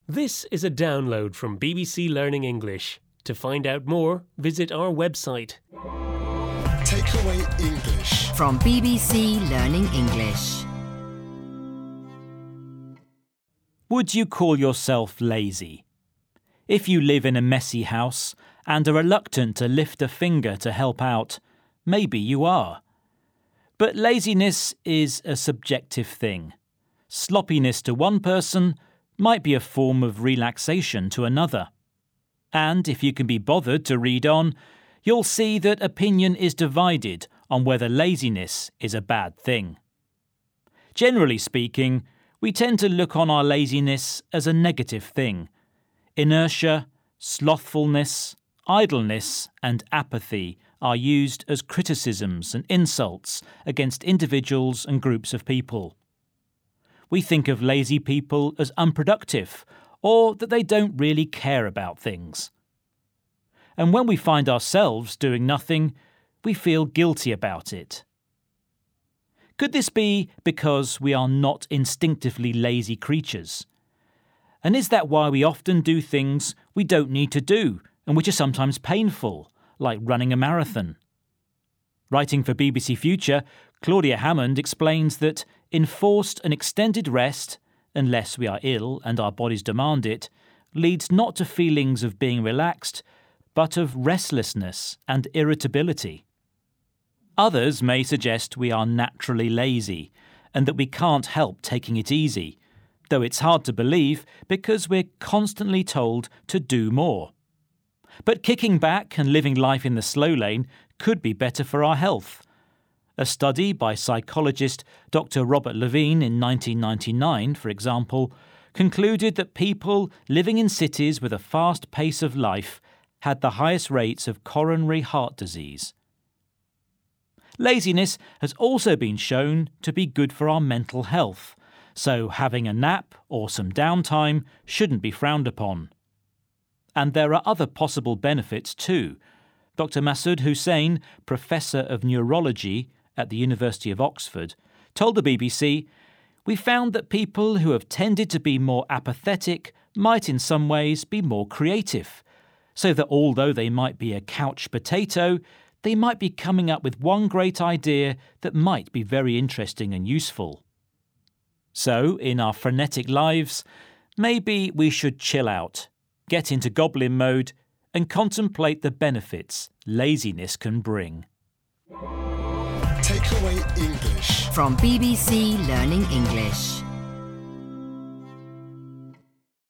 This is a download from BBC Learning English. To find out more, visit our website. Takeaway English from BBC Learning English. Would you call yourself lazy? If you live in a messy house and are reluctant to lift a finger to help out, maybe you are. But laziness is a subjective thing. Sloppiness to one person might be a form of relaxation to another. And if you can be bothered to read on, you'll see that opinion is divided on whether laziness is a bad thing. Generally speaking, we tend to look on our laziness as a negative thing. Inertia, slothfulness, idleness, and apathy are used as criticisms and insults against individuals and groups of people. We think of lazy people as unproductive or that they don't really care about things. And when we find ourselves doing nothing, we feel guilty about it. Could this be because we are not instinctively lazy creatures? And is that why we often do things we don't need to do and which are sometimes painful, like running a marathon? Writing for BBC Future, Claudia Hammond explains that enforced and extended rest, unless we are ill and our bodies demand it, leads not to feelings of being relaxed, but of restlessness and irritability. Others may suggest we are naturally lazy and that we can't help taking it easy, though it's hard to believe because we're constantly told to do more. But kicking back and living life in the slow lane could be better for our health. A study by psychologist Dr. Robert Levine in 1999, for example, concluded that people living in cities with a fast pace of life had the highest rates of coronary heart disease. Laziness has also been shown to be good for our mental health, so having a nap or some downtime shouldn't be frowned upon. And there are other possible benefits too. Dr. Masood Hussain, Professor of Neurology at the University of Oxford, told the BBC, "We found that people who have tended to be more apathetic might in some ways be more creative, so that although they might be a couch potato, they might be coming up with one great idea that might be very interesting and useful." So, in our frenetic lives, maybe we should chill out, get into goblin mode, and contemplate the benefits laziness can bring. Takeaway English from BBC Learning English.